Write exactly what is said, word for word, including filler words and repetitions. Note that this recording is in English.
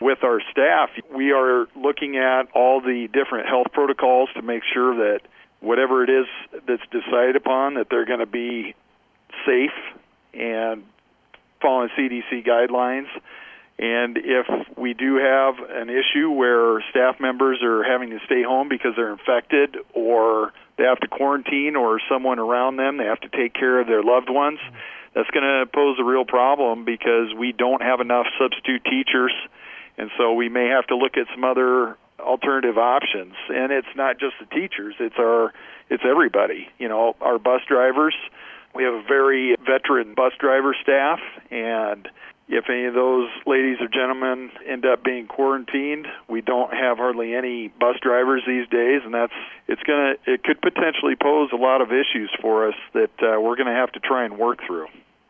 with our staff, we are looking at all the different health protocols to make sure that whatever it is that's decided upon, that they're going to be safe and following C D C guidelines. And if we do have an issue where staff members are having to stay home because they're infected, or they have to quarantine, or someone around them, they have to take care of their loved ones, that's going to pose a real problem because we don't have enough substitute teachers, and so we may have to look at some other alternative options. And it's not just the teachers, it's our it's everybody. You know, our bus drivers, we have a very veteran bus driver staff, and if any of those ladies or gentlemen end up being quarantined, we don't have hardly any bus drivers these days, and that's it's gonna it could potentially pose a lot of issues for us that uh, we're going to have to try and work through.